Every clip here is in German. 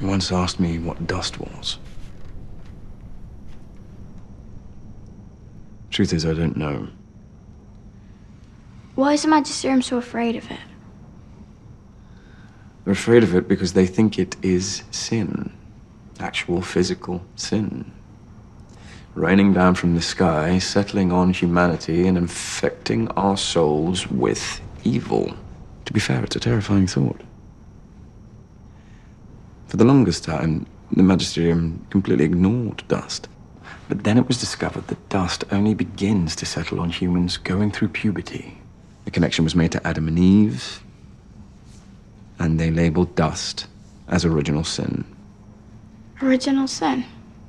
You once asked me what dust was. Truth is, I don't know. Why is the Magisterium so afraid of it? They're afraid of it because they think it is sin. Actual physical sin. Raining down from the sky, settling on humanity and infecting our souls with evil. To be fair, it's a terrifying thought. For the longest time, the Magisterium completely ignored dust. But then it was discovered that dust only begins to settle on humans going through puberty. The connection was made to Adam and Eve, and they labeled dust as original sin. Original sin?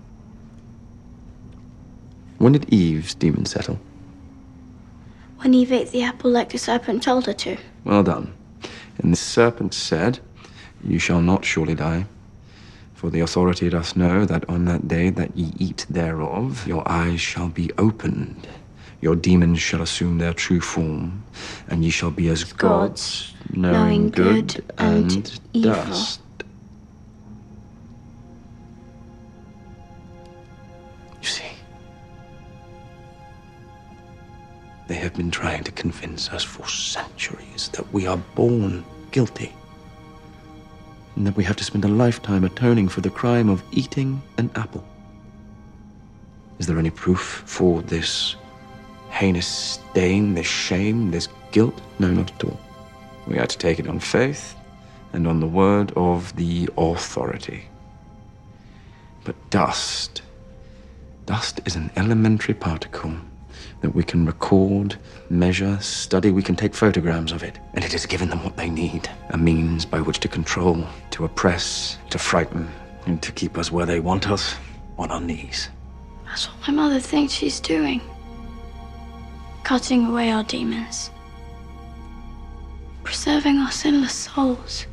When did Eve's demon settle? When Eve ate the apple like the serpent told her to. Well done. And the serpent said, "You shall not surely die. For the authority doth know that on that day that ye eat thereof, your eyes shall be opened. Your demons shall assume their true form, and ye shall be as gods, knowing good and evil." dust. You see, they have been trying to convince us for centuries that we are born guilty, and that we have to spend a lifetime atoning for the crime of eating an apple. Is there any proof for this heinous stain, this shame, this guilt? No, not at all. We had to take it on faith and on the word of the authority. But dust is an elementary particle that we can record, measure, study. We can take photographs of it. And it has given them what they need. A means by which to control, to oppress, to frighten, and to keep us where they want us, on our knees. That's what my mother thinks she's doing. Cutting away our demons. Preserving our sinless souls.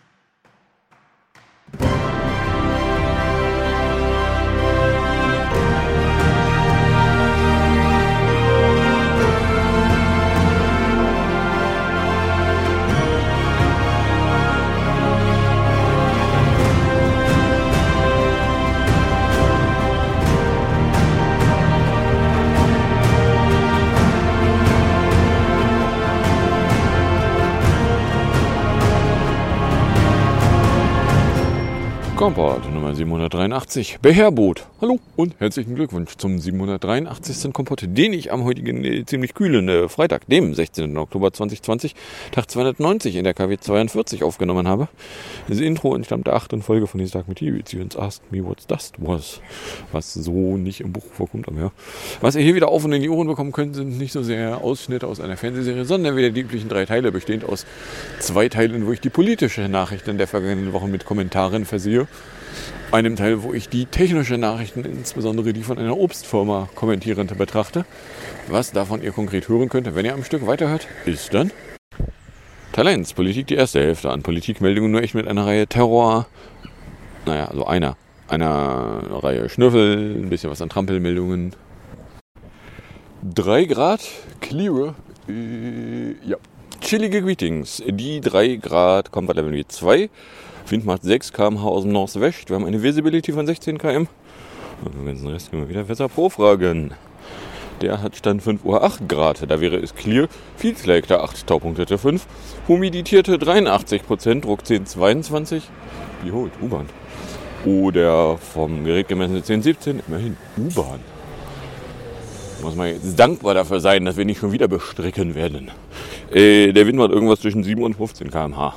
Kompott Nummer 783. Beherboot. Hallo und herzlichen Glückwunsch zum 783. Kompott, den ich am heutigen ziemlich kühlen Freitag, dem 16. Oktober 2020, Tag 290 in der KW 42 aufgenommen habe. Das Intro entstammt der 8. Folge von His Dark Materials Ask Me What's Dust Was, was so nicht im Buch vorkommt, aber ja. Was ihr hier wieder auf und in die Ohren bekommen könnt, sind nicht so sehr Ausschnitte aus einer Fernsehserie, sondern wieder die üblichen 3 Teile, bestehend aus 2 Teilen, wo ich die politische Nachrichten der vergangenen Woche mit Kommentaren versehe. Einem Teil, wo ich die technische Nachrichten, insbesondere die von einer Obstfirma, kommentierend betrachte. Was davon ihr konkret hören könnt, wenn ihr am Stück weiterhört, ist dann Teil 1, Politik, die erste Hälfte an Politikmeldungen, nur echt mit einer Reihe Terror, also einer Reihe Schnüffel, ein bisschen was an Trampelmeldungen. 3 Grad, clear, ja. Chillige Greetings, die 3 Grad, Comfort Level 2. Wind macht 6 km/h aus dem Northwest. Wir haben eine Visibility von 16 km. Und den ganzen Rest können wir wieder Wetter Pro fragen. Der hat Stand 5 Uhr 8 Grad. Da wäre es clear. Feelsleckte 8, Taupunktete 5. Humidierte 83%, Druck 10,22. Wie holt? U-Bahn. Oder vom Gerät gemessene 10,17. Immerhin U-Bahn. Muss man jetzt dankbar dafür sein, dass wir nicht schon wieder bestricken werden. Der Wind macht irgendwas zwischen 7 und 15 km/h.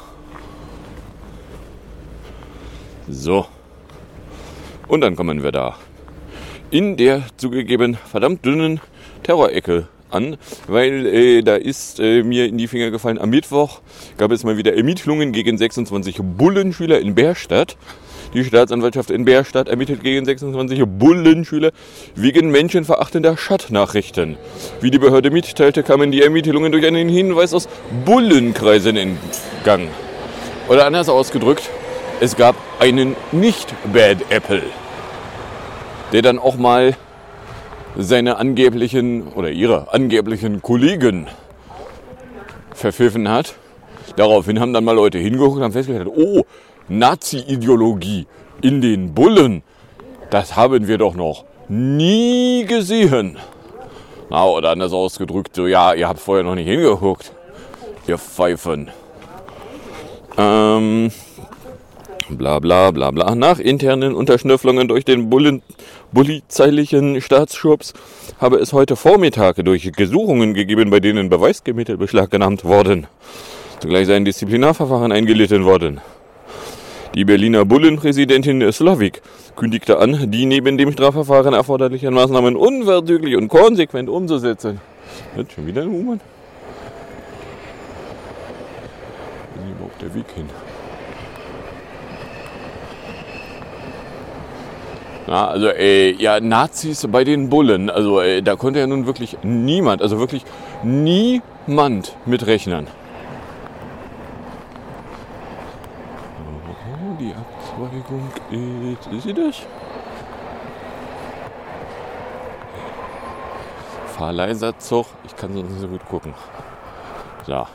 So. Und dann kommen wir da in der zugegeben verdammt dünnen Terrorecke an, weil da ist mir in die Finger gefallen, am Mittwoch gab es mal wieder Ermittlungen gegen 26 Bullenschüler in Bärstadt. Die Staatsanwaltschaft in Bärstadt ermittelt gegen 26 Bullenschüler wegen menschenverachtender Chatnachrichten. Wie die Behörde mitteilte, kamen die Ermittlungen durch einen Hinweis aus Bullenkreisen in Gang. Oder anders ausgedrückt, es gab einen Nicht-Bad Apple, der dann auch mal seine angeblichen oder ihre angeblichen Kollegen verpfiffen hat. Daraufhin haben dann mal Leute hingeguckt und haben festgestellt, oh, Nazi-Ideologie in den Bullen, das haben wir doch noch nie gesehen. Na, oder anders ausgedrückt, so, ja, ihr habt vorher noch nicht hingeguckt, ihr Pfeifen. Bla bla bla bla. Nach internen Unterschnüfflungen durch den polizeilichen Staatsschutz habe es heute Vormittag durch Gesuchungen gegeben, bei denen Beweismittel beschlagnahmt wurden. Zugleich seien Disziplinarverfahren eingelitten worden. Die Berliner Bullenpräsidentin Slavik kündigte an, die neben dem Strafverfahren erforderlichen Maßnahmen unverzüglich und konsequent umzusetzen. Jetzt schon wieder ein U-Bahn? Wo ist überhaupt der Weg hin? Ja, also, ja, Nazis bei den Bullen, also, da konnte ja nun wirklich niemand, also wirklich niemand mitrechnen. Oh, die Abzweigung ist sie das? Fahr leiser Zug, ich kann sonst nicht so gut gucken. So,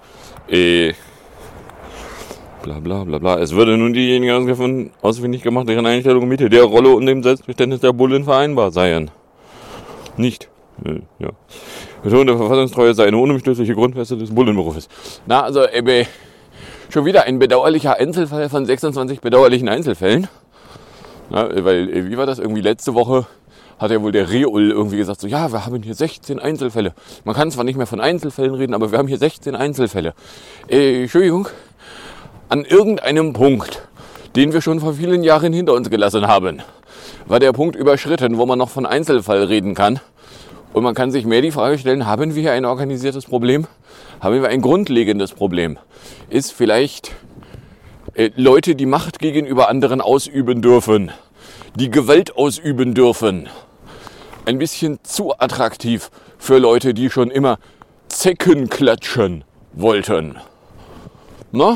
bla bla bla bla. Es würde nun diejenigen ausfindig gemacht, deren Einstellungen mit der Rolle und dem Selbstverständnis der Bullen vereinbar seien. Nicht. Ja. Betonte Verfassungstreue sei eine unumstößliche Grundfeste des Bullenberufes. Na, also, schon wieder ein bedauerlicher Einzelfall von 26 bedauerlichen Einzelfällen. Na, weil, wie war das? Irgendwie letzte Woche hat ja wohl der Reul irgendwie gesagt, so, ja, wir haben hier 16 Einzelfälle. Man kann zwar nicht mehr von Einzelfällen reden, aber wir haben hier 16 Einzelfälle. Entschuldigung. An irgendeinem Punkt, den wir schon vor vielen Jahren hinter uns gelassen haben, war der Punkt überschritten, wo man noch von Einzelfall reden kann. Und man kann sich mehr die Frage stellen, haben wir hier ein organisiertes Problem? Haben wir ein grundlegendes Problem? Ist vielleicht Leute, die Macht gegenüber anderen ausüben dürfen, die Gewalt ausüben dürfen, ein bisschen zu attraktiv für Leute, die schon immer Zecken klatschen wollten? Na?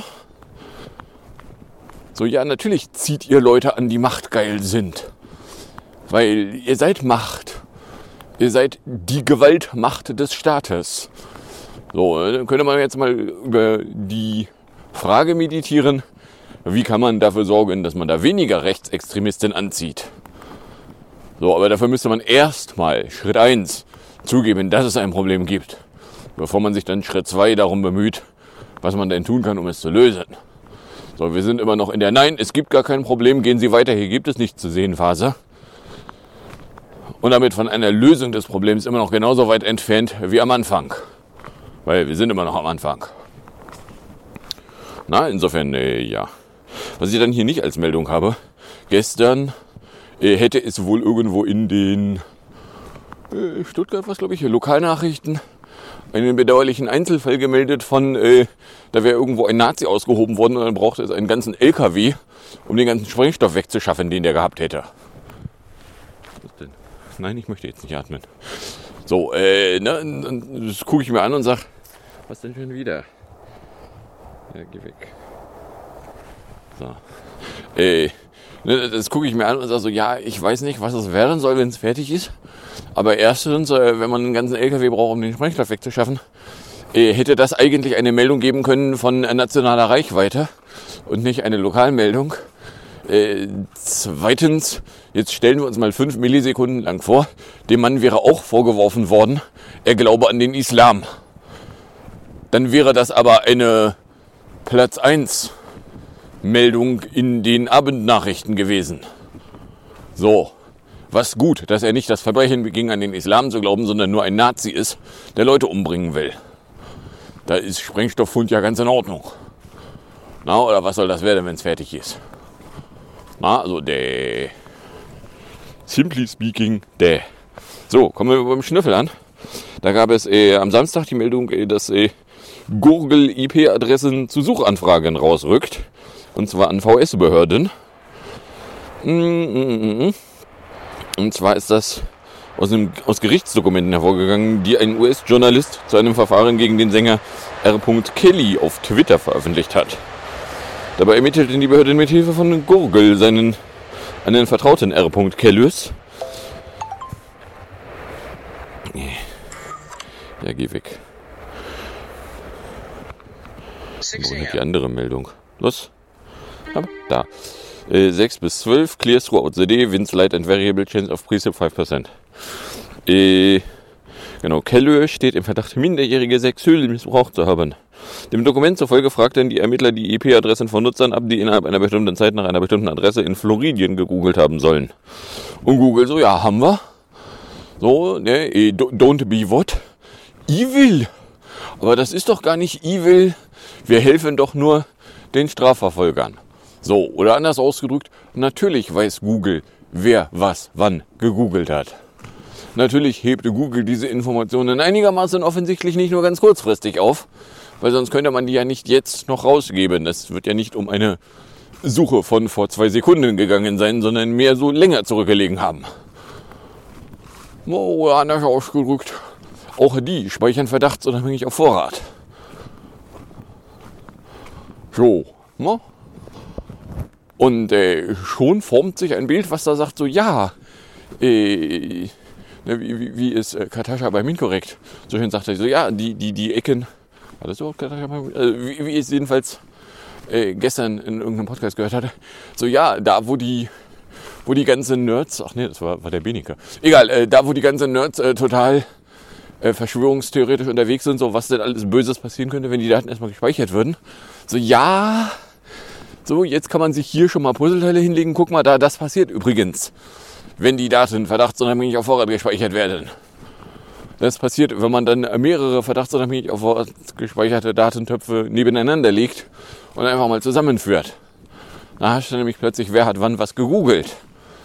So, ja, natürlich zieht ihr Leute an, die machtgeil sind. Weil ihr seid Macht. Ihr seid die Gewaltmacht des Staates. So, dann könnte man jetzt mal über die Frage meditieren, wie kann man dafür sorgen, dass man da weniger Rechtsextremisten anzieht. So, aber dafür müsste man erstmal Schritt 1 zugeben, dass es ein Problem gibt, bevor man sich dann Schritt 2 darum bemüht, was man denn tun kann, um es zu lösen. So, wir sind immer noch in der Nein, es gibt gar kein Problem, gehen Sie weiter, hier gibt es nichts zu sehen Phase. Und damit von einer Lösung des Problems immer noch genauso weit entfernt wie am Anfang. Weil wir sind immer noch am Anfang. Na, insofern, ja. Was ich dann hier nicht als Meldung habe, gestern hätte es wohl irgendwo in den Stuttgart, was glaube ich, Lokalnachrichten, einen bedauerlichen Einzelfall gemeldet von, da wäre irgendwo ein Nazi ausgehoben worden und dann brauchte es einen ganzen LKW, um den ganzen Sprengstoff wegzuschaffen, den der gehabt hätte. Was denn? Nein, ich möchte jetzt nicht atmen. So, das gucke ich mir an und sage, was denn schon wieder? Ja, geh weg. So. Das gucke ich mir an und sage so, ja, ich weiß nicht, was es werden soll, wenn es fertig ist. Aber erstens, wenn man einen ganzen LKW braucht, um den Sprengstoff wegzuschaffen, hätte das eigentlich eine Meldung geben können von nationaler Reichweite und nicht eine Lokalmeldung. Zweitens, jetzt stellen wir uns mal 5 Millisekunden lang vor, dem Mann wäre auch vorgeworfen worden, er glaube an den Islam. Dann wäre das aber eine Platz 1 Meldung in den Abendnachrichten gewesen. So, was gut, dass er nicht das Verbrechen beging, an den Islam zu glauben, sondern nur ein Nazi ist, der Leute umbringen will. Da ist Sprengstofffund ja ganz in Ordnung. Na, oder was soll das werden, wenn es fertig ist? Na, also simply speaking, So, kommen wir beim Schnüffel an. Da gab es am Samstag die Meldung, dass Gurgel IP-Adressen zu Suchanfragen rausrückt. Und zwar an VS-Behörden. Und zwar ist das aus Gerichtsdokumenten hervorgegangen, die ein US-Journalist zu einem Verfahren gegen den Sänger R. Kelly auf Twitter veröffentlicht hat. Dabei ermittelten die Behörden mit Hilfe von Gurgel einen vertrauten R. Kellys. Ja, geh weg. Wo ist die andere Meldung? Los. Aber da. 6 bis 12, clear throughout the day, winds light and variable, chance of precip 5%. Genau, Kellö steht im Verdacht, Minderjährige sexuell missbraucht zu haben. Dem Dokument zufolge fragten die Ermittler die IP-Adressen von Nutzern ab, die innerhalb einer bestimmten Zeit nach einer bestimmten Adresse in Floridien gegoogelt haben sollen. Und Google so, ja, haben wir. So, ne, don't be what? Evil. Aber das ist doch gar nicht evil. Wir helfen doch nur den Strafverfolgern. So, oder anders ausgedrückt, natürlich weiß Google, wer was wann gegoogelt hat. Natürlich hebt Google diese Informationen einigermaßen offensichtlich nicht nur ganz kurzfristig auf, weil sonst könnte man die ja nicht jetzt noch rausgeben. Das wird ja nicht um eine Suche von vor 2 Sekunden gegangen sein, sondern mehr so länger zurückgelegen haben. Oh, anders ausgedrückt. Auch die speichern verdachtsunabhängig auf Vorrat. So, ne? Und schon formt sich ein Bild, was da sagt, so ja, wie ist Katascha bei Minkorrekt? So schön sagt er so, ja, die Ecken, war das so Katascha bei wie ich es jedenfalls gestern in irgendeinem Podcast gehört hatte, so ja, da wo die ganzen Nerds, ach nee, das war der Benike, egal, da wo die ganzen Nerds total verschwörungstheoretisch unterwegs sind, so was denn alles Böses passieren könnte, wenn die Daten erstmal gespeichert würden. So ja, so jetzt kann man sich hier schon mal Puzzleteile hinlegen, guck mal da, das passiert übrigens. Wenn die Daten verdachtsunabhängig auf Vorrat gespeichert werden. Das passiert, wenn man dann mehrere verdachtsunabhängig auf Vorrat gespeicherte Datentöpfe nebeneinander legt und einfach mal zusammenführt. Da hast du nämlich plötzlich, wer hat wann was gegoogelt.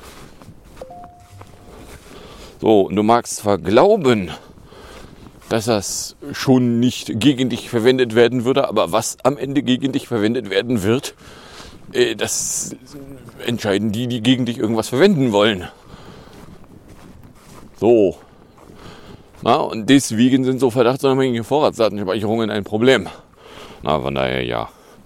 So, und du magst zwar glauben, dass das schon nicht gegen dich verwendet werden würde, aber was am Ende gegen dich verwendet werden wird, das entscheiden die gegen dich irgendwas verwenden wollen. So. Na, und deswegen sind so verdachtsunabhängige Vorratsdatenspeicherungen ein Problem. Na, von daher ja.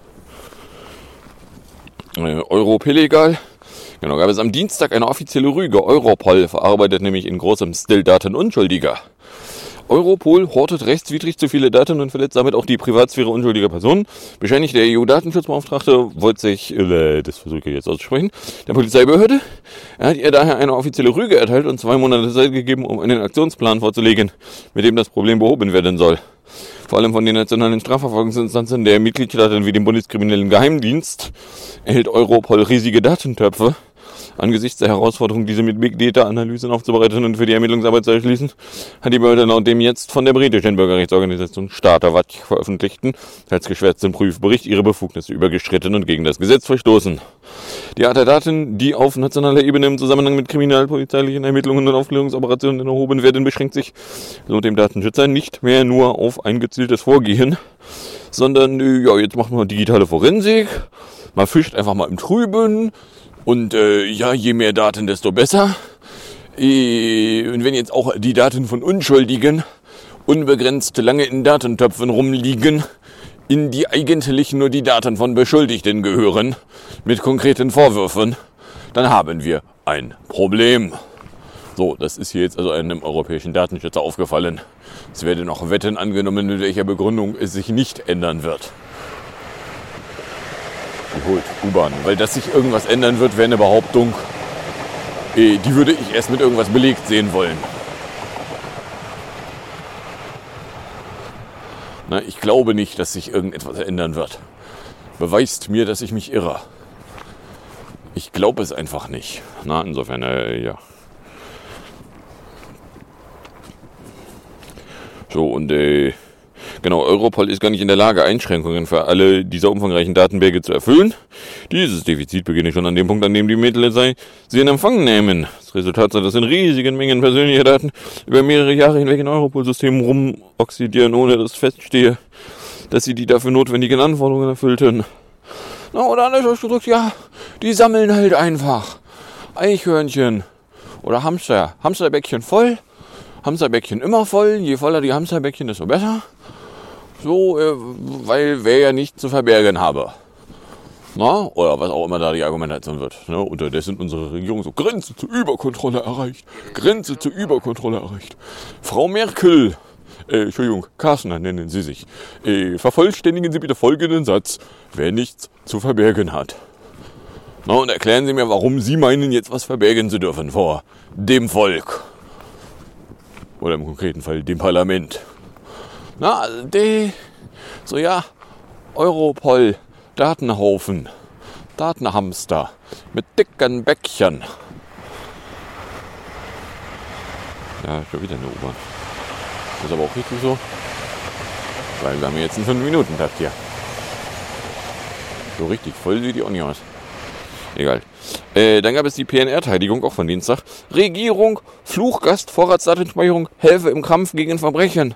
Europol-legal. Genau, gab es am Dienstag eine offizielle Rüge. Europol verarbeitet nämlich in großem Stil Daten Unschuldiger. Europol hortet rechtswidrig zu viele Daten und verletzt damit auch die Privatsphäre unschuldiger Personen. Bescheinigt der EU-Datenschutzbeauftragte, wollte sich, das versuche ich jetzt auszusprechen, der Polizeibehörde. Er hat ihr daher eine offizielle Rüge erteilt und 2 Monate Zeit gegeben, um einen Aktionsplan vorzulegen, mit dem das Problem behoben werden soll. Vor allem von den nationalen Strafverfolgungsinstanzen der Mitgliedstaaten wie dem Bundeskriminellen Geheimdienst erhält Europol riesige Datentöpfe. Angesichts der Herausforderung, diese mit Big Data-Analysen aufzubereiten und für die Ermittlungsarbeit zu erschließen, hat die Behörde laut dem jetzt von der britischen Bürgerrechtsorganisation Starterwatch veröffentlichten, als geschwärzten Prüfbericht ihre Befugnisse übergeschritten und gegen das Gesetz verstoßen. Die Art der Daten, die auf nationaler Ebene im Zusammenhang mit kriminalpolizeilichen Ermittlungen und Aufklärungsoperationen erhoben werden, beschränkt sich, laut dem Datenschützer, nicht mehr nur auf ein gezieltes Vorgehen, sondern, ja, jetzt macht man digitale Forensik, man fischt einfach mal im Trüben, und ja, je mehr Daten, desto besser. Und wenn jetzt auch die Daten von Unschuldigen unbegrenzt lange in Datentöpfen rumliegen, in die eigentlich nur die Daten von Beschuldigten gehören, mit konkreten Vorwürfen, dann haben wir ein Problem. So, das ist hier jetzt also einem europäischen Datenschützer aufgefallen. Es werden noch Wetten angenommen, mit welcher Begründung es sich nicht ändern wird. Geholt, U-Bahn. Weil dass sich irgendwas ändern wird, wäre eine Behauptung, die würde ich erst mit irgendwas belegt sehen wollen. Na, ich glaube nicht, dass sich irgendetwas ändern wird. Beweist mir, dass ich mich irre. Ich glaube es einfach nicht. Na, insofern, ja. So, und genau, Europol ist gar nicht in der Lage, Einschränkungen für alle dieser umfangreichen Datenberge zu erfüllen. Dieses Defizit beginne schon an dem Punkt, an dem die Mittel sie in Empfang nehmen. Das Resultat sei, dass in riesigen Mengen persönlicher Daten über mehrere Jahre hinweg in Europol-Systemen rumoxidieren, ohne dass feststehe, dass sie die dafür notwendigen Anforderungen erfüllten. Na, oder anders ausgedrückt, ja, die sammeln halt einfach Eichhörnchen oder Hamster. Hamsterbäckchen voll, Hamsterbäckchen immer voll. Je voller die Hamsterbäckchen, desto besser. So, weil wer ja nichts zu verbergen habe. Na, oder was auch immer da die Argumentation wird. Ne? Unterdessen unsere Regierung so Grenze zur Überkontrolle erreicht. Grenze zur Überkontrolle erreicht. Frau Merkel, Entschuldigung, Carstner nennen Sie sich. Vervollständigen Sie bitte folgenden Satz. Wer nichts zu verbergen hat. Na, und erklären Sie mir, warum Sie meinen, jetzt was verbergen zu dürfen vor dem Volk. Oder im konkreten Fall dem Parlament. Na, Europol, Datenhaufen, Datenhamster mit dicken Bäckchen. Ja, schon wieder eine U-Bahn. Das ist aber auch richtig so. Weil wir haben jetzt einen 5-Minuten-Takt hier. So richtig voll sieht die auch nicht aus. Egal. Dann gab es die PNR-Teilung, auch von Dienstag. Regierung, Fluchgast, Vorratsdatenspeicherung, Helfe im Kampf gegen Verbrechen.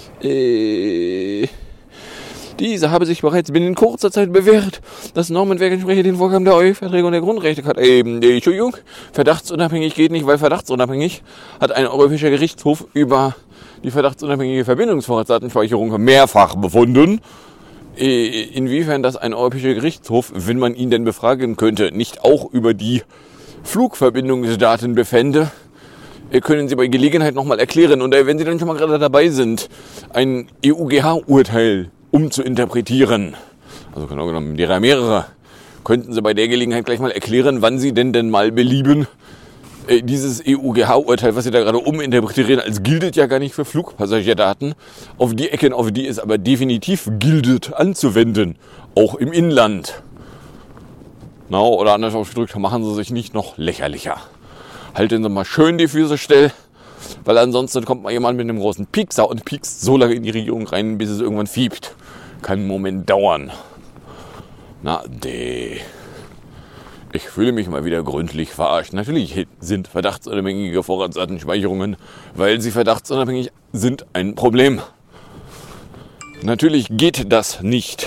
Diese habe sich bereits binnen kurzer Zeit bewährt. Das Normenwerk entspreche den Vorgaben der EU-Verträge und der Grundrechte. Entschuldigung, verdachtsunabhängig geht nicht, weil verdachtsunabhängig hat ein europäischer Gerichtshof über die verdachtsunabhängige Verbindungsvorratsdatenspeicherung mehrfach befunden. Inwiefern das ein europäischer Gerichtshof, wenn man ihn denn befragen könnte, nicht auch über die Flugverbindungsdaten befände, können Sie bei Gelegenheit nochmal erklären. Und wenn Sie dann schon mal gerade dabei sind, ein EuGH-Urteil umzuinterpretieren, also genau genommen derer mehrere, könnten Sie bei der Gelegenheit gleich mal erklären, wann Sie denn mal belieben, dieses EuGH-Urteil, was Sie da gerade uminterpretieren, als giltet ja gar nicht für Flugpassagierdaten, auf die Ecken, auf die es aber definitiv giltet, anzuwenden, auch im Inland. Na, oder anders ausgedrückt, machen Sie sich nicht noch lächerlicher. Halten Sie mal schön die Füße still, weil ansonsten kommt mal jemand mit einem großen Piekser und piekst so lange in die Regierung rein, bis es irgendwann fiebt. Kann einen Moment dauern. Ich fühle mich mal wieder gründlich verarscht. Natürlich sind verdachtsunabhängige Vorratsdatenspeicherungen, weil sie verdachtsunabhängig sind, ein Problem. Natürlich geht das nicht.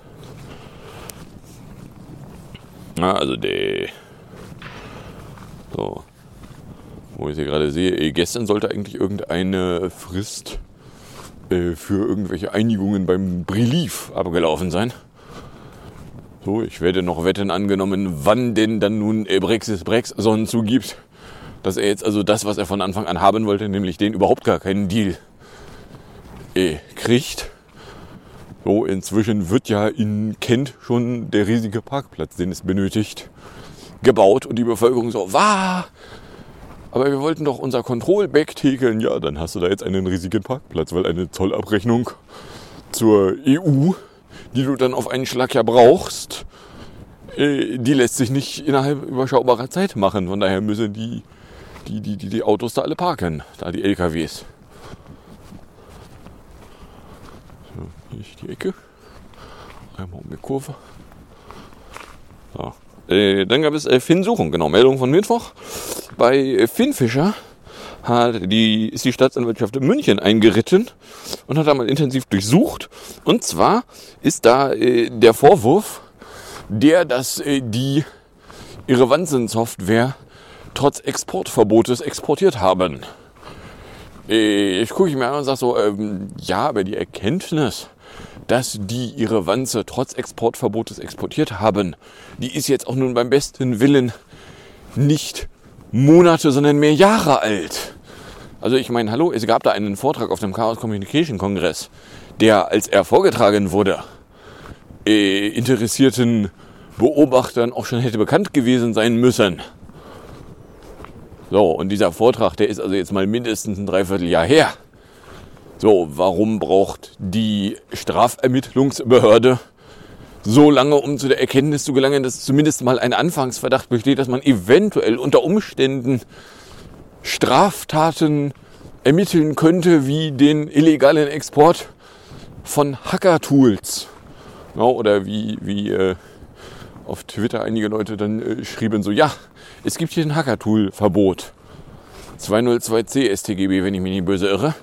So. Wo ich sie gerade sehe, gestern sollte eigentlich irgendeine Frist für irgendwelche Einigungen beim Brilief abgelaufen sein. So, ich werde noch Wetten angenommen, wann denn dann nun Brexit zugibt, dass er jetzt also das, was er von Anfang an haben wollte, nämlich den überhaupt gar keinen Deal kriegt. So, inzwischen wird ja in Kent schon der riesige Parkplatz, den es benötigt, gebaut und die Bevölkerung so, aber wir wollten doch unser Control-Back täkeln. Ja, dann hast du da jetzt einen riesigen Parkplatz, weil eine Zollabrechnung zur EU, die du dann auf einen Schlag ja brauchst, die lässt sich nicht innerhalb überschaubarer Zeit machen. Von daher müssen die Autos da alle parken, da die LKWs. So, hier ist die Ecke. Einmal um die Kurve. So. Dann gab es Finn-Suchung, genau, Meldung von Mittwoch. Bei Finnfischer ist die Staatsanwaltschaft in München eingeritten und hat da mal intensiv durchsucht. Und zwar ist da der Vorwurf, dass die ihre Wahnsinn-Software trotz Exportverbotes exportiert haben. Ich gucke mir an und sage so, ja, aber die Erkenntnis, dass die ihre Wanze trotz Exportverbotes exportiert haben, die ist jetzt auch nun beim besten Willen nicht Monate, sondern mehr Jahre alt. Also ich meine, hallo, es gab da einen Vortrag auf dem Chaos Communication Kongress, der, als er vorgetragen wurde, interessierten Beobachtern auch schon hätte bekannt gewesen sein müssen. So, und dieser Vortrag, der ist also jetzt mal mindestens ein Dreivierteljahr her. So, warum braucht die Strafermittlungsbehörde so lange, um zu der Erkenntnis zu gelangen, dass zumindest mal ein Anfangsverdacht besteht, dass man eventuell unter Umständen Straftaten ermitteln könnte, wie den illegalen Export von Hacker-Tools. Ja, oder wie auf Twitter einige Leute dann schrieben so, ja, es gibt hier ein Hacker-Tool-Verbot. 202c StGB, wenn ich mich nicht böse irre.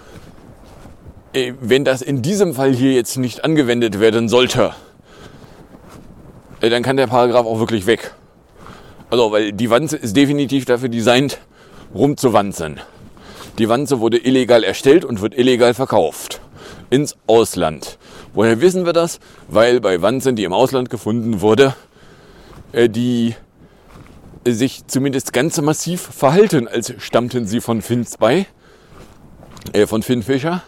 Wenn das in diesem Fall hier jetzt nicht angewendet werden sollte, dann kann der Paragraph auch wirklich weg. Also, weil die Wanze ist definitiv dafür designt, rumzuwanzen. Die Wanze wurde illegal erstellt und wird illegal verkauft. Ins Ausland. Woher wissen wir das? Weil bei Wanzen, die im Ausland gefunden wurde, die sich zumindest ganz massiv verhalten, als stammten sie von Finnspy, von Finnfischer.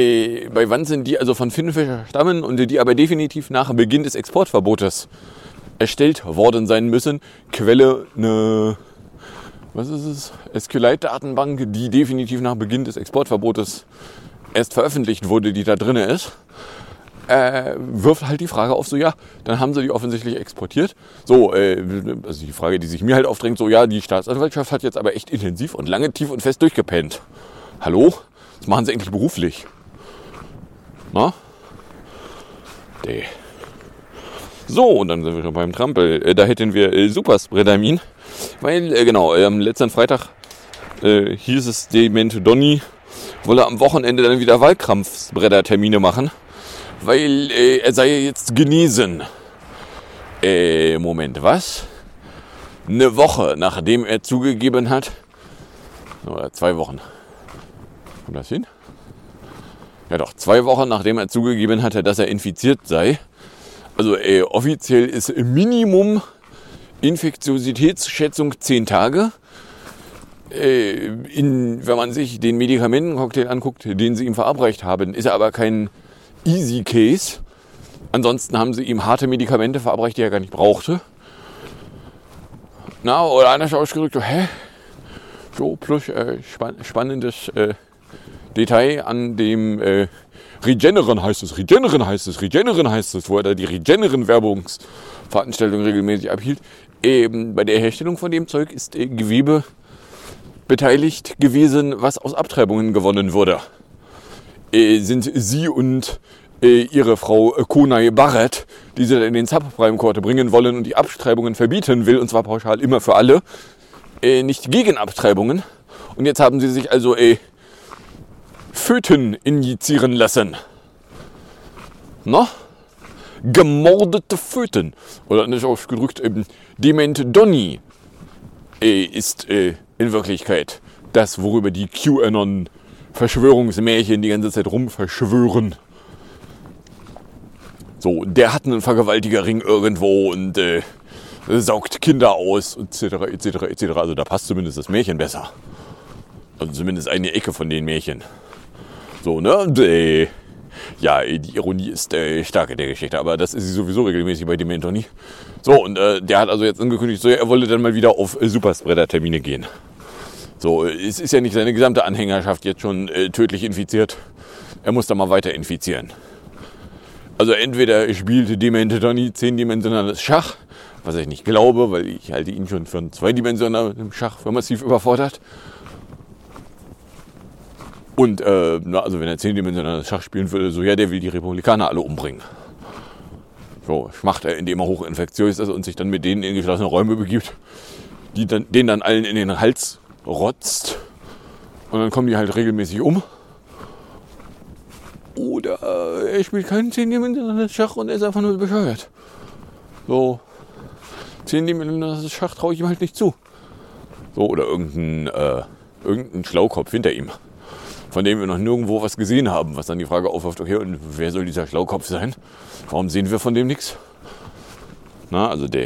Bei Wanzen, die also von Finnfischer stammen und die aber definitiv nach Beginn des Exportverbotes erstellt worden sein müssen. Quelle eine, was ist es? SQLite-Datenbank, die definitiv nach Beginn des Exportverbotes erst veröffentlicht wurde, die da drin ist. Wirft halt die Frage auf, so ja, dann haben sie die offensichtlich exportiert. So, also die Frage, die sich mir halt aufdrängt, so ja, die Staatsanwaltschaft hat jetzt aber echt intensiv und lange, tief und fest durchgepennt. Hallo? Was machen sie eigentlich beruflich? Na? So, und dann sind wir schon beim Trampel. Da hätten wir Superspreadamin, weil, am letzten Freitag hieß es, Demente Donny wolle am Wochenende dann wieder Wahlkampfspreader-Termine machen. Weil er sei jetzt genesen. Moment, was? Eine Woche, nachdem er zugegeben hat, oder 2 Wochen. Kommt das hin? Ja doch, 2 Wochen, nachdem er zugegeben hatte, dass er infiziert sei. Also offiziell ist Minimum Infektiositätsschätzung 10 Tage. Wenn man sich den Medikamentencocktail anguckt, den sie ihm verabreicht haben, ist er aber kein Easy Case. Ansonsten haben sie ihm harte Medikamente verabreicht, die er gar nicht brauchte. Na, oder anders ausgedrückt, so plus spannendes Detail an dem Regeneren heißt es, wo er da die Regeneren-Werbungsveranstaltung regelmäßig abhielt. Bei der Herstellung von dem Zeug ist Gewebe beteiligt gewesen, was aus Abtreibungen gewonnen wurde. Sind sie und ihre Frau Konay Barrett, die sie in den Subprime Court bringen wollen und die Abtreibungen verbieten will, und zwar pauschal immer für alle, nicht gegen Abtreibungen. Und jetzt haben sie sich also Föten injizieren lassen. No? Gemordete Föten. Oder anders ausgedrückt, Demente Donny ist in Wirklichkeit das, worüber die QAnon-Verschwörungsmärchen die ganze Zeit rumverschwören. So, der hat einen Vergewaltigerring irgendwo und saugt Kinder aus, etc., etc., etc. Also da passt zumindest das Märchen besser. Also zumindest eine Ecke von den Märchen. So, ne? Ja, die Ironie ist stark in der Geschichte, aber das ist sie sowieso regelmäßig bei dem Anthony. So, und der hat also jetzt angekündigt, so, er wolle dann mal wieder auf Superspreader-Termine gehen. So, es ist ja nicht seine gesamte Anhängerschaft jetzt schon tödlich infiziert. Er muss da mal weiter infizieren. Also entweder spielt Demente Donny 10-dimensionales Schach, was ich nicht glaube, weil ich halte ihn schon für ein 2-dimensionales Schach für massiv überfordert. Und also wenn er 10-dimensionales Schach spielen würde, so ja, der will die Republikaner alle umbringen. So, macht er, indem er hochinfektiös ist und sich dann mit denen in geschlossene Räume begibt, denen dann allen in den Hals rotzt. Und dann kommen die halt regelmäßig um. Oder er spielt kein 10-dimensionales Schach und er ist einfach nur bescheuert. So, 10-dimensionales Schach traue ich ihm halt nicht zu. So, oder irgendein Schlaukopf hinter ihm, von dem wir noch nirgendwo was gesehen haben, was dann die Frage aufwirft, okay, und wer soll dieser Schlaukopf sein? Warum sehen wir von dem nichts? Na, also der.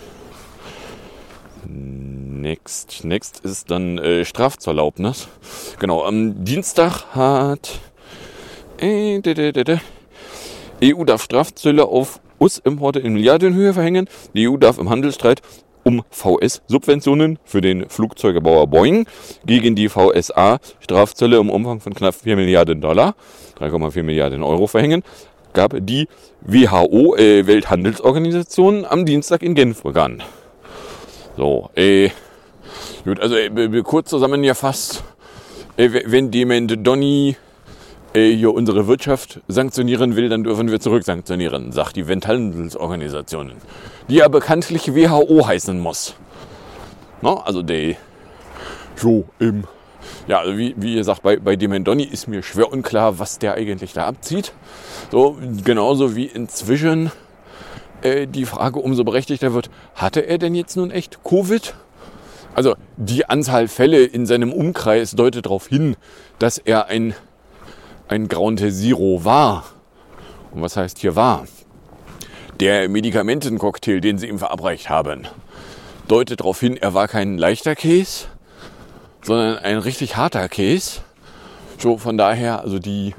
Next ist dann Strafzerlaubnis. Genau, am Dienstag hat EU darf Strafzölle auf US-Importe in Milliardenhöhe verhängen. Die EU darf im Handelsstreit um VS-Subventionen für den Flugzeugebauer Boeing gegen die VSA Strafzölle im Umfang von knapp 4 Milliarden Dollar, 3,4 Milliarden Euro verhängen, gab die WHO, Welthandelsorganisation, am Dienstag in Genf begann. So, gut, also kurz zusammengefasst, wenn Demente Donny hier unsere Wirtschaft sanktionieren will, dann dürfen wir zurücksanktionieren, sagt die Welthandelsorganisation, die ja bekanntlich WHO heißen muss. No, also so ja, also wie gesagt, bei Demente Donny ist mir schwer unklar, was der eigentlich da abzieht. So, genauso wie inzwischen die Frage umso berechtigter wird, hatte er denn jetzt nun echt Covid? Also die Anzahl Fälle in seinem Umkreis deutet darauf hin, dass er ein Ground Zero war. Und was heißt hier war? Der Medikamentencocktail, den sie ihm verabreicht haben, deutet darauf hin, er war kein leichter Case, sondern ein richtig harter Case. So, von daher, also geht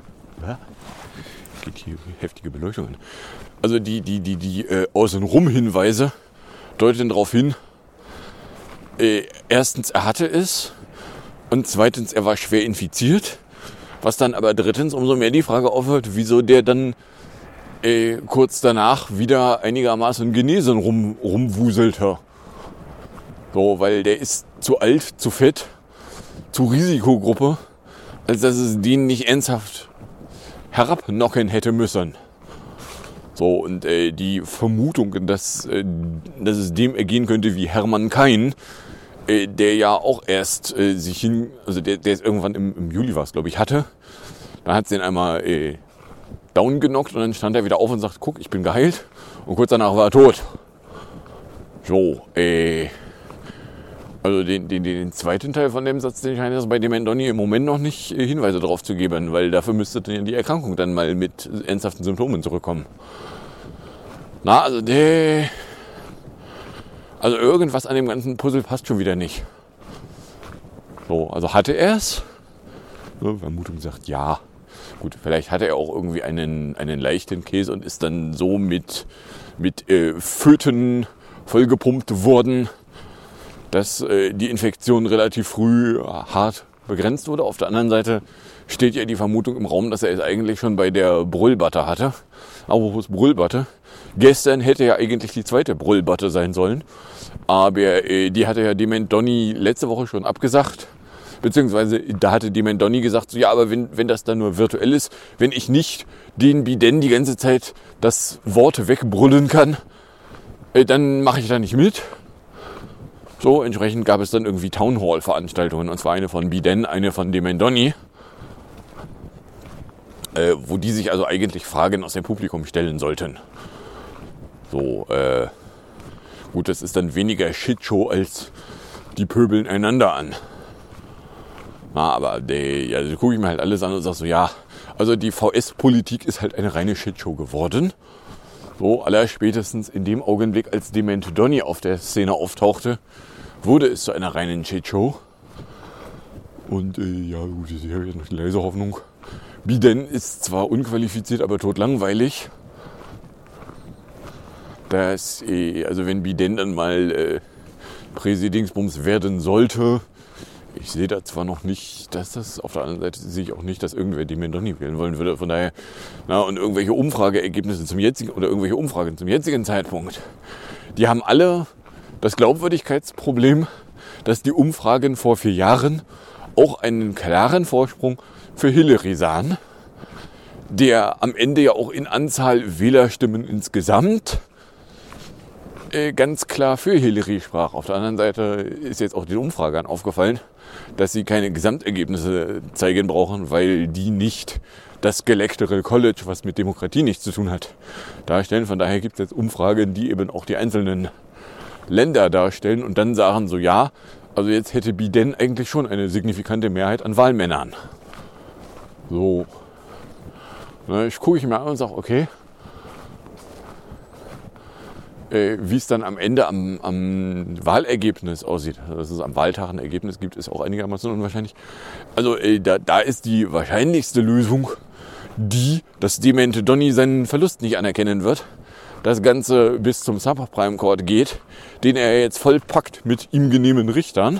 hier heftige Beleuchtung an. Also die außenrum Hinweise deuten darauf hin, erstens, er hatte es und zweitens, er war schwer infiziert. Was dann aber drittens umso mehr die Frage aufhört, wieso der dann kurz danach wieder einigermaßen genesen rumwuselte. So, weil der ist zu alt, zu fett, zu Risikogruppe, als dass es den nicht ernsthaft herabknocken hätte müssen. So, und die Vermutung, dass es dem ergehen könnte wie Hermann Kein, der ja auch erst also der ist irgendwann im Juli war es, glaube ich, hatte. Dann hat es den einmal down genockt und dann stand er wieder auf und sagt, guck, ich bin geheilt. Und kurz danach war er tot. So, also den zweiten Teil von dem Satz, den scheint es bei dem Donny im Moment noch nicht Hinweise drauf zu geben, weil dafür müsste die Erkrankung dann mal mit ernsthaften Symptomen zurückkommen. Na, also irgendwas an dem ganzen Puzzle passt schon wieder nicht. So, also hatte er es? Vermutung sagt ja. Gut, vielleicht hatte er auch irgendwie einen leichten Käse und ist dann so mit Föten vollgepumpt worden, dass die Infektion relativ früh hart begrenzt wurde. Auf der anderen Seite steht ja die Vermutung im Raum, dass er es eigentlich schon bei der Brüllbatte hatte. Apropos Brüllbatte. Gestern hätte ja eigentlich die zweite Brüllbatte sein sollen. Aber die hatte ja Dement Donny letzte Woche schon abgesagt. Beziehungsweise da hatte Dement Donny gesagt, so, ja, aber wenn das dann nur virtuell ist, wenn ich nicht den Biden die ganze Zeit das Wort wegbrüllen kann, dann mache ich da nicht mit. So, entsprechend gab es dann irgendwie Townhall-Veranstaltungen, und zwar eine von Biden, eine von Dement Donny, wo die sich also eigentlich Fragen aus dem Publikum stellen sollten. So, gut, das ist dann weniger Shitshow als die pöbeln einander an. Na, aber also gucke ich mir halt alles an und sage so, ja, also die VS-Politik ist halt eine reine Shitshow geworden. So, allerspätestens in dem Augenblick, als Dement Donny auf der Szene auftauchte, wurde es zu einer reinen Shitshow. Und ja, gut, ich habe jetzt noch die leise Hoffnung. Biden ist zwar unqualifiziert, aber totlangweilig. Also wenn Biden dann mal Präsidingsbums werden sollte, ich sehe da zwar noch nicht, dass das, auf der anderen Seite sehe ich auch nicht, dass irgendwer Dement Donny wählen wollen würde. Von daher, und irgendwelche Umfrageergebnisse zum jetzigen Zeitpunkt, die haben alle das Glaubwürdigkeitsproblem, dass die Umfragen vor 4 Jahren auch einen klaren Vorsprung für Hillary sahen, der am Ende ja auch in Anzahl Wählerstimmen insgesamt ganz klar für Hillary sprach. Auf der anderen Seite ist jetzt auch den Umfragern aufgefallen, dass sie keine Gesamtergebnisse zeigen brauchen, weil die nicht das Electoral College, was mit Demokratie nichts zu tun hat, darstellen. Von daher gibt es jetzt Umfragen, die eben auch die einzelnen Länder darstellen und dann sagen so, ja, also jetzt hätte Biden eigentlich schon eine signifikante Mehrheit an Wahlmännern. So, ich gucke mir an und sage, okay, wie es dann am Ende am Wahlergebnis aussieht, dass es am Wahltag ein Ergebnis gibt, ist auch einigermaßen unwahrscheinlich. Also da ist die wahrscheinlichste Lösung die, dass Dement Donny seinen Verlust nicht anerkennen wird, das Ganze bis zum Subprime Court geht, den er jetzt vollpackt mit ihm genehmen Richtern,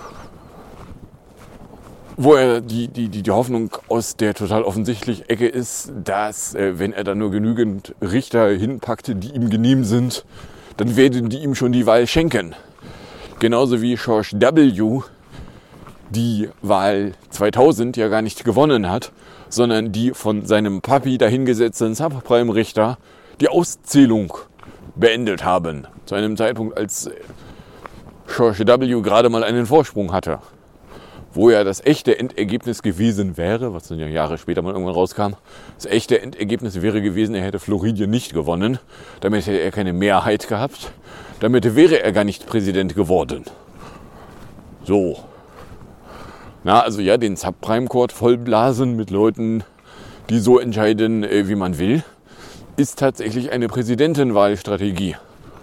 wo er die Hoffnung aus der total offensichtlichen Ecke ist, dass, wenn er dann nur genügend Richter hinpackt, die ihm genehm sind, dann werden die ihm schon die Wahl schenken. Genauso wie George W. die Wahl 2000 ja gar nicht gewonnen hat, sondern die von seinem Papi dahingesetzten Subprime-Richter die Auszählung beendet haben. Zu einem Zeitpunkt, als George W. gerade mal einen Vorsprung hatte. Wo ja das echte Endergebnis gewesen wäre, was dann ja Jahre später mal irgendwann rauskam, das echte Endergebnis wäre gewesen, er hätte Floridien nicht gewonnen. Damit hätte er keine Mehrheit gehabt. Damit wäre er gar nicht Präsident geworden. So. Also ja, den Subprime Court vollblasen mit Leuten, die so entscheiden, wie man will, ist tatsächlich eine Präsidentenwahlstrategie.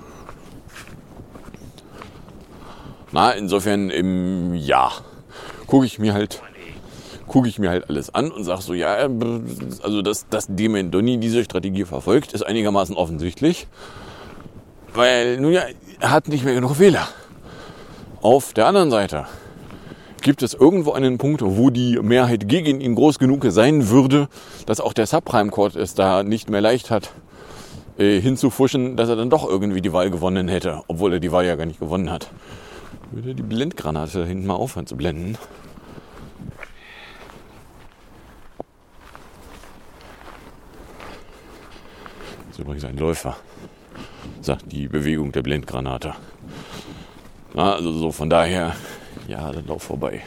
Insofern, ja, gucke ich mir halt alles an und sage so, ja, also dass Dement Donny diese Strategie verfolgt, ist einigermaßen offensichtlich. Weil, nun ja, er hat nicht mehr genug Wähler. Auf der anderen Seite gibt es irgendwo einen Punkt, wo die Mehrheit gegen ihn groß genug sein würde, dass auch der Subprime Court es da nicht mehr leicht hat, hinzufuschen, dass er dann doch irgendwie die Wahl gewonnen hätte, obwohl er die Wahl ja gar nicht gewonnen hat. Würde die Blendgranate da hinten mal aufhören zu blenden. Das ist übrigens ein Läufer, sagt die Bewegung der Blendgranate. Na, also so von daher, ja, dann lauf vorbei.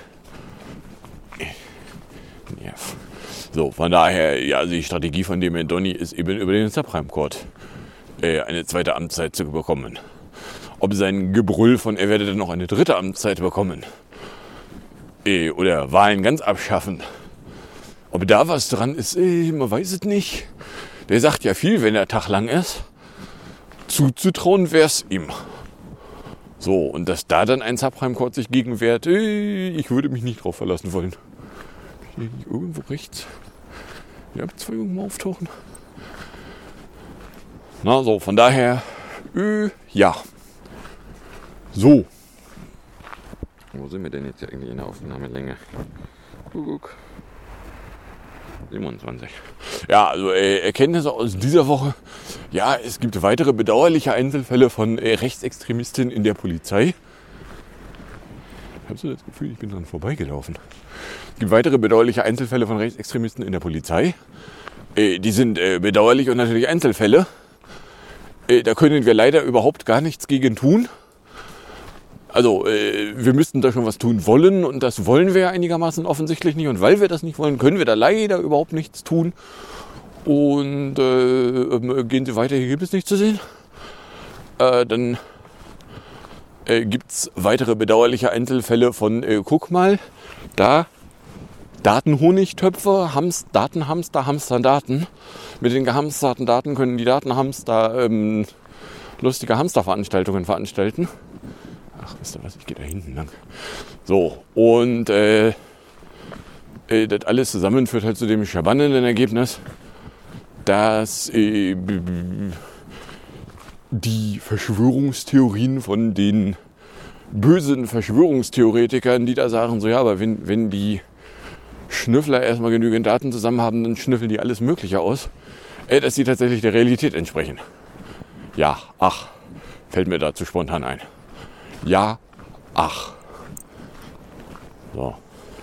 Nerv. So, von daher, ja, also die Strategie von dem Herrn Donny ist eben über den Subprime Court eine zweite Amtszeit zu bekommen. Ob sein Gebrüll von er werde dann noch eine dritte Amtszeit bekommen oder Wahlen ganz abschaffen. Ob da was dran ist, man weiß es nicht. Der sagt ja viel, wenn der Tag lang ist. Zuzutrauen wär's ihm. So, und dass da dann ein Subprime Court sich gegenwehrt, ich würde mich nicht drauf verlassen wollen. Hier nicht irgendwo rechts die Abzweigung mal auftauchen. Na, so, von daher, ja. So. Wo sind wir denn jetzt hier eigentlich in der Aufnahmelänge? Guck. 27. Ja, also Erkenntnisse aus dieser Woche. Ja, es gibt weitere bedauerliche Einzelfälle von Rechtsextremisten in der Polizei. Hast du das Gefühl, ich bin dran vorbeigelaufen? Es gibt weitere bedauerliche Einzelfälle von Rechtsextremisten in der Polizei. Die sind bedauerlich und natürlich Einzelfälle. Da können wir leider überhaupt gar nichts gegen tun. Also, wir müssten da schon was tun wollen und das wollen wir einigermaßen offensichtlich nicht. Und weil wir das nicht wollen, können wir da leider überhaupt nichts tun. Und gehen Sie weiter, hier gibt es nichts zu sehen. Dann gibt es weitere bedauerliche Einzelfälle von, guck mal, da Datenhonigtöpfe, Datenhamster, hamstern Daten. Mit den gehamsterten Daten können die Datenhamster lustige Hamsterveranstaltungen veranstalten. Ach, wisst ihr was, ich gehe da hinten lang. So, und das alles zusammen führt halt zu dem spannenden Ergebnis, dass die Verschwörungstheorien von den bösen Verschwörungstheoretikern, die da sagen, so ja, aber wenn die Schnüffler erstmal genügend Daten zusammen haben, dann schnüffeln die alles Mögliche aus, dass sie tatsächlich der Realität entsprechen. Ja, ach, fällt mir dazu spontan ein. Ja, ach. So.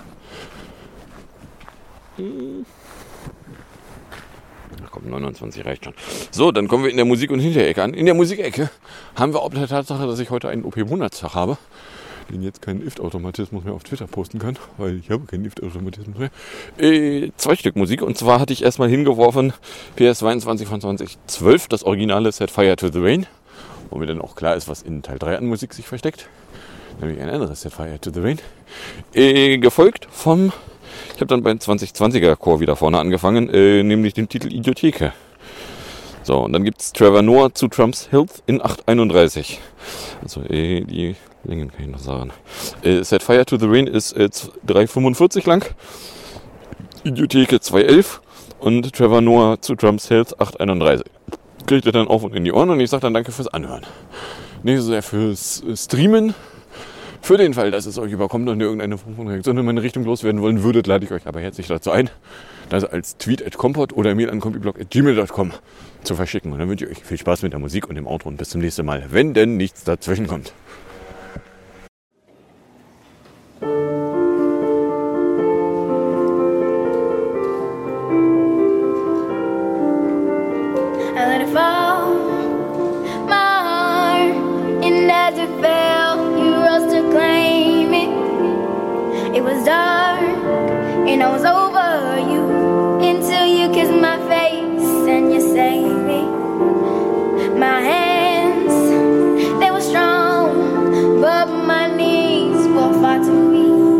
Ach komm, 29 reicht schon. So, dann kommen wir in der Musik- und Hinterecke an. In der Musikecke haben wir auch der Tatsache, dass ich heute einen OP-Monatstag habe, den jetzt keinen IFT-Automatismus mehr auf Twitter posten kann, weil ich habe keinen IFT-Automatismus mehr. 2 Stück Musik, und zwar hatte ich erstmal hingeworfen PS22 von 2012, das originale Set Fire to the Rain, wo mir dann auch klar ist, was in Teil 3 an Musik sich versteckt. Nämlich ein anderes Set Fire to the Rain. Gefolgt vom, ich habe dann beim 2020er Chor wieder vorne angefangen, nämlich dem Titel Idiotheke. So, und dann gibt es Trevor Noah zu Trump's Health in 8:31. Also die Längen kann ich noch sagen. Set Fire to the Rain ist 3:45 lang. Idiotheke 2:11 und Trevor Noah zu Trump's Health 8:31. Kriegt ihr dann auf und in die Ohren und ich sage dann danke fürs Anhören. Nicht so sehr fürs Streamen. Für den Fall, dass es euch überkommt und ihr irgendeine Form von Reaktion in meine Richtung loswerden wollen würdet, lade ich euch aber herzlich dazu ein, das als Tweet@compot oder Mail an compiblog@gmail.com zu verschicken. Und dann wünsche ich euch viel Spaß mit der Musik und dem Outro und bis zum nächsten Mal, wenn denn nichts dazwischen kommt. It was dark and I was over you until you kissed my face and you saved me. My hands, they were strong, but my knees were far too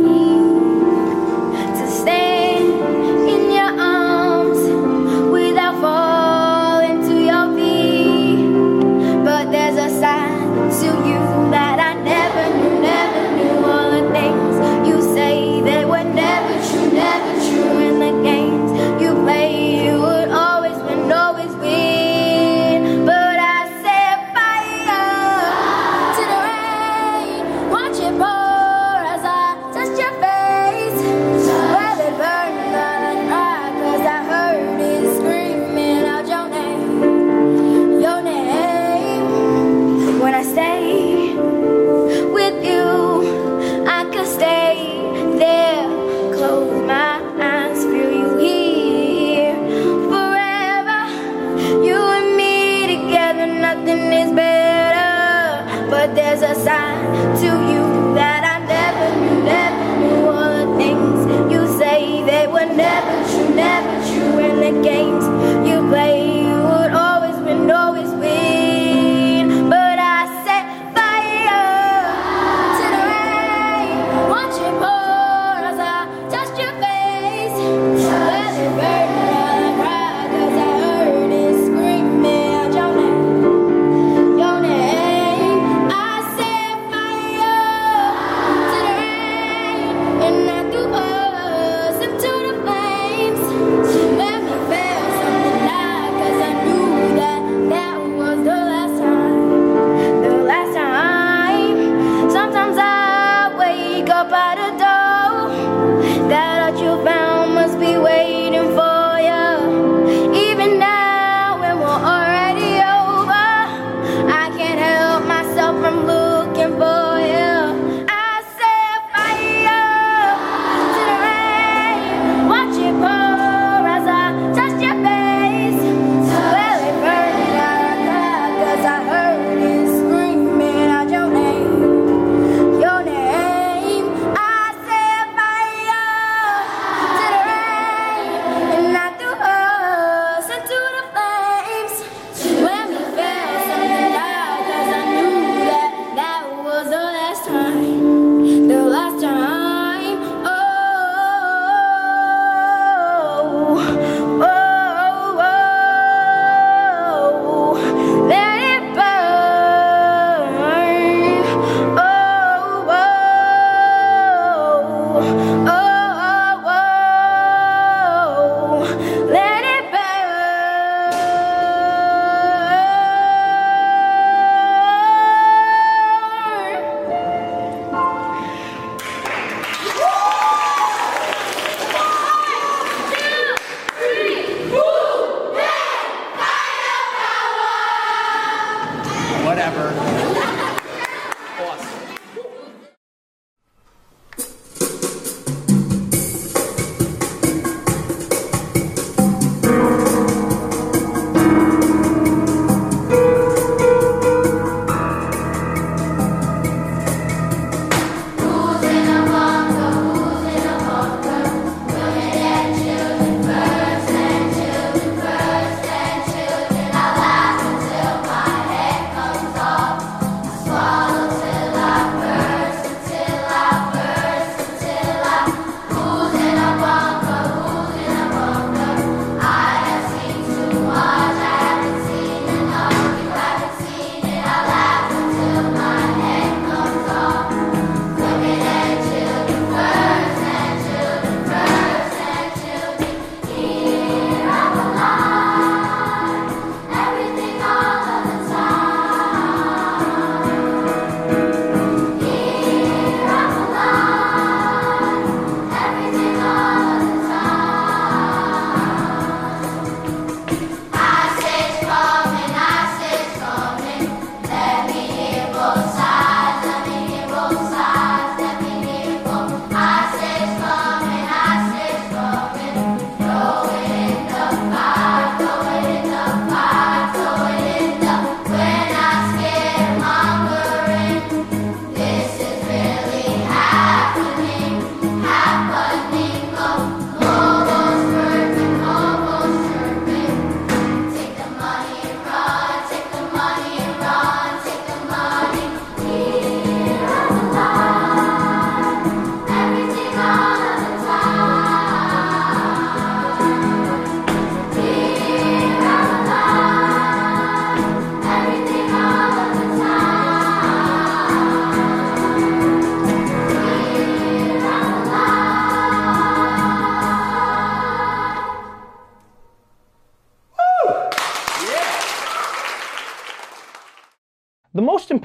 weak to stand in your arms without falling to your feet. But there's a side to you that I never knew. All the things you say, they were never true, never true.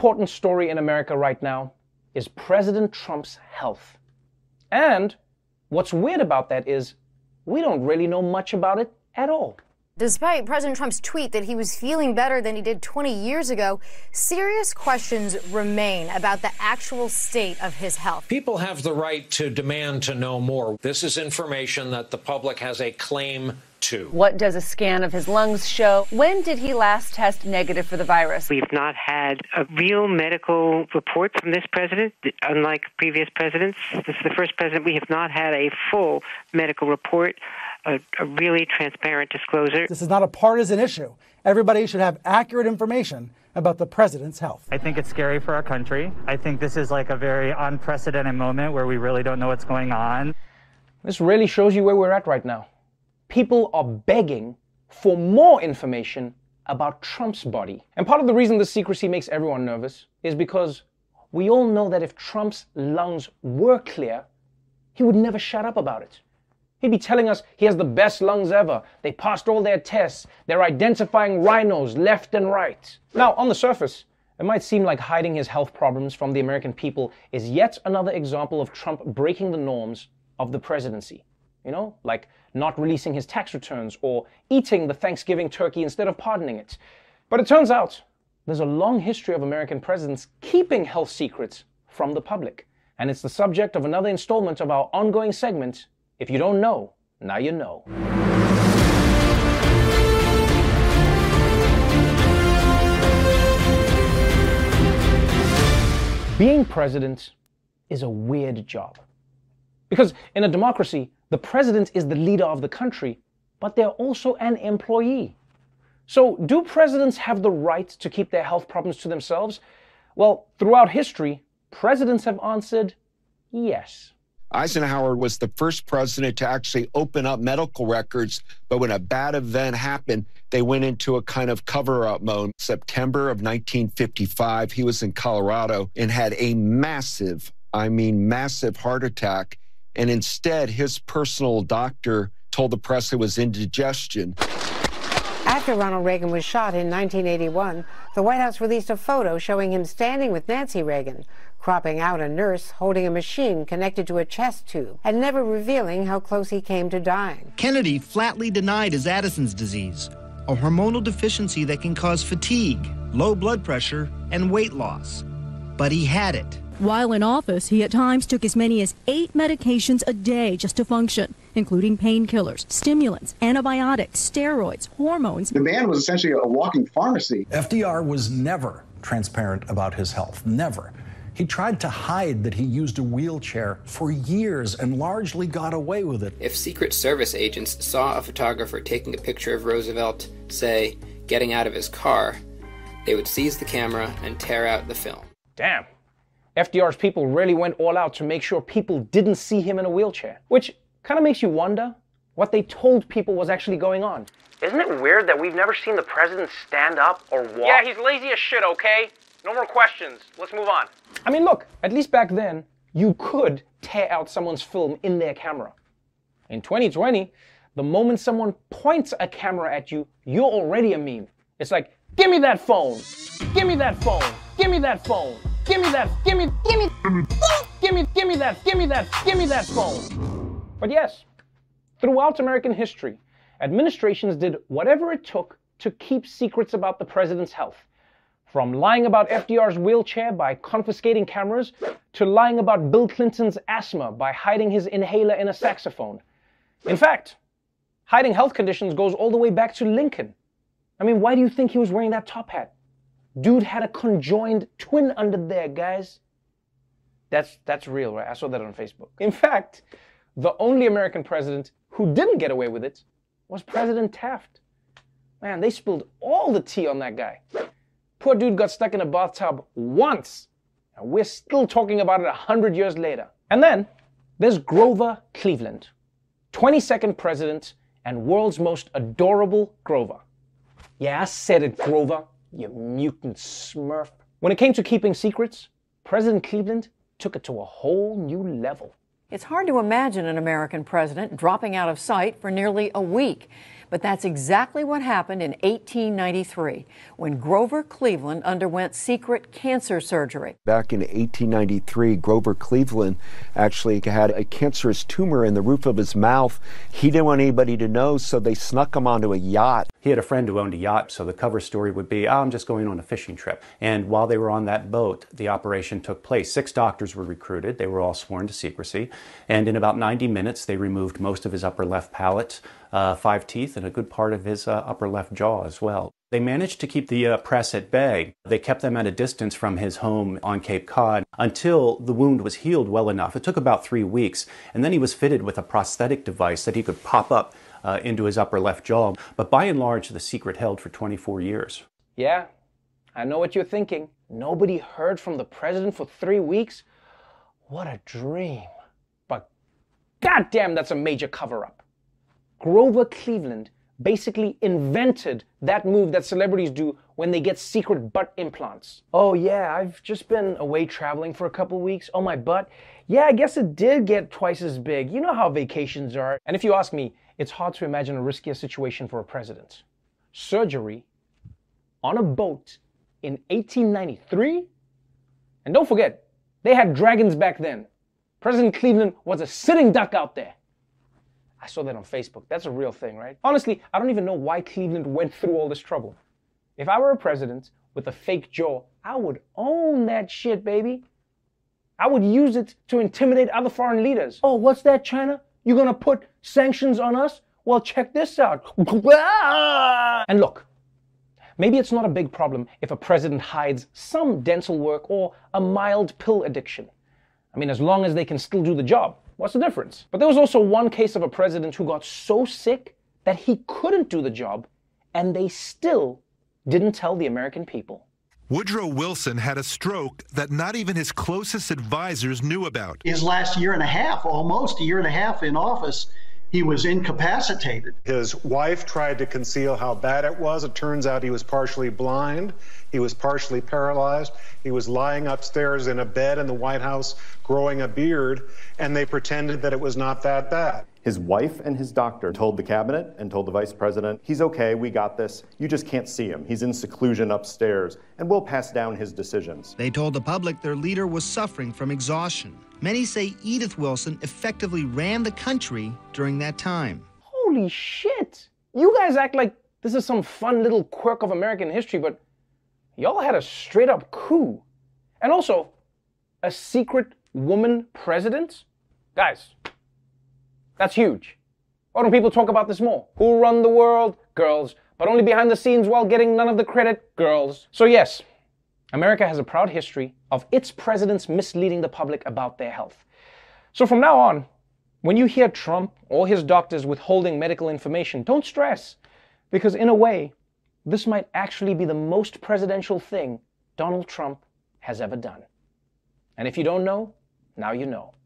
important story in America right now is President Trump's health. And what's weird about that is we don't really know much about it at all. Despite President Trump's tweet that he was feeling better than he did 20 years ago, serious questions remain about the actual state of his health. People have the right to demand to know more. This is information that the public has a claim to. What does a scan of his lungs show? When did he last test negative for the virus? We've not had a real medical report from this president, unlike previous presidents. This is the first president we have not had a full medical report, a really transparent disclosure. This is not a partisan issue. Everybody should have accurate information about the president's health. I think it's scary for our country. I think this is like a very unprecedented moment where we really don't know what's going on. This really shows you where we're at right now. People are begging for more information about Trump's body. And part of the reason the secrecy makes everyone nervous is because we all know that if Trump's lungs were clear, he would never shut up about it. He'd be telling us he has the best lungs ever. They passed all their tests. They're identifying rhinos left and right. Now, on the surface, it might seem like hiding his health problems from the American people is yet another example of Trump breaking the norms of the presidency. You know, like not releasing his tax returns or eating the Thanksgiving turkey instead of pardoning it. But it turns out there's a long history of American presidents keeping health secrets from the public. And it's the subject of another installment of our ongoing segment, If You Don't Know, Now You Know. Being president is a weird job. Because in a democracy, the president is the leader of the country, but they're also an employee. So do presidents have the right to keep their health problems to themselves? Well, throughout history, presidents have answered yes. Eisenhower was the first president to actually open up medical records, but when a bad event happened, they went into a kind of cover-up mode. September of 1955, he was in Colorado and had a massive heart attack. And instead, his personal doctor told the press it was indigestion. After Ronald Reagan was shot in 1981, the White House released a photo showing him standing with Nancy Reagan, cropping out a nurse holding a machine connected to a chest tube, and never revealing how close he came to dying. Kennedy flatly denied his Addison's disease, a hormonal deficiency that can cause fatigue, low blood pressure, and weight loss. But he had it. While in office, he at times took as many as 8 medications a day just to function, including painkillers, stimulants, antibiotics, steroids, hormones. The man was essentially a walking pharmacy. FDR was never transparent about his health, never. He tried to hide that he used a wheelchair for years and largely got away with it. If Secret Service agents saw a photographer taking a picture of Roosevelt, say, getting out of his car, they would seize the camera and tear out the film. Damn. FDR's people really went all out to make sure people didn't see him in a wheelchair, which kind of makes you wonder what they told people was actually going on. Isn't it weird that we've never seen the president stand up or walk? Yeah, he's lazy as shit, okay? No more questions. Let's move on. I mean, look, at least back then, you could tear out someone's film in their camera. In 2020, the moment someone points a camera at you, you're already a meme. It's like, give me that phone. Give me that phone. Give me that phone. Give me that phone. But yes, throughout American history, administrations did whatever it took to keep secrets about the president's health. From lying about FDR's wheelchair by confiscating cameras, to lying about Bill Clinton's asthma by hiding his inhaler in a saxophone. In fact, hiding health conditions goes all the way back to Lincoln. I mean, why do you think he was wearing that top hat? Dude had a conjoined twin under there, guys. That's real, right? I saw that on Facebook. In fact, the only American president who didn't get away with it was President Taft. Man, they spilled all the tea on that guy. Poor dude got stuck in a bathtub once, and we're still talking about it 100 years later. And then there's Grover Cleveland, 22nd president and world's most adorable Grover. Yeah, I said it, Grover. You mutant smurf. When it came to keeping secrets, President Cleveland took it to a whole new level. It's hard to imagine an American president dropping out of sight for nearly a week. But that's exactly what happened in 1893 when Grover Cleveland underwent secret cancer surgery. Back in 1893, Grover Cleveland actually had a cancerous tumor in the roof of his mouth. He didn't want anybody to know, so they snuck him onto a yacht. He had a friend who owned a yacht, so the cover story would be, I'm just going on a fishing trip. And while they were on that boat, the operation took place. 6 doctors were recruited. They were all sworn to secrecy. And in about 90 minutes, they removed most of his upper left palate, 5 teeth, and a good part of his upper left jaw as well. They managed to keep the press at bay. They kept them at a distance from his home on Cape Cod until the wound was healed well enough. It took about 3 weeks, and then he was fitted with a prosthetic device that he could pop up into his upper left jaw. But by and large, the secret held for 24 years. Yeah, I know what you're thinking. Nobody heard from the president for 3 weeks? What a dream. But goddamn, that's a major cover-up. Grover Cleveland basically invented that move that celebrities do when they get secret butt implants. Oh yeah, I've just been away traveling for a couple weeks. Oh, my butt? Yeah, I guess it did get twice as big. You know how vacations are. And if you ask me, it's hard to imagine a riskier situation for a president. Surgery on a boat in 1893? And don't forget, they had dragons back then. President Cleveland was a sitting duck out there. I saw that on Facebook. That's a real thing, right? Honestly, I don't even know why Cleveland went through all this trouble. If I were a president with a fake jaw, I would own that shit, baby. I would use it to intimidate other foreign leaders. Oh, what's that, China? You gonna put sanctions on us? Well, check this out. And look, maybe it's not a big problem if a president hides some dental work or a mild pill addiction. I mean, as long as they can still do the job. What's the difference? But there was also one case of a president who got so sick that he couldn't do the job, and they still didn't tell the American people. Woodrow Wilson had a stroke that not even his closest advisors knew about. His last year and a half, almost a year and a half in office, he was incapacitated. His wife tried to conceal how bad it was. It turns out he was partially blind. He was partially paralyzed. He was lying upstairs in a bed in the White House growing a beard, and they pretended that it was not that bad. His wife and his doctor told the cabinet and told the vice president, he's okay, we got this. You just can't see him. He's in seclusion upstairs, and we'll pass down his decisions. They told the public their leader was suffering from exhaustion. Many say Edith Wilson effectively ran the country during that time. Holy shit! You guys act like this is some fun little quirk of American history, but y'all had a straight-up coup. And also, a secret woman president? Guys, that's huge. Why don't people talk about this more? Who run the world? Girls. But only behind the scenes while getting none of the credit? Girls. So yes, America has a proud history of its presidents misleading the public about their health. So from now on, when you hear Trump or his doctors withholding medical information, don't stress. Because in a way, this might actually be the most presidential thing Donald Trump has ever done. And if you don't know, now you know.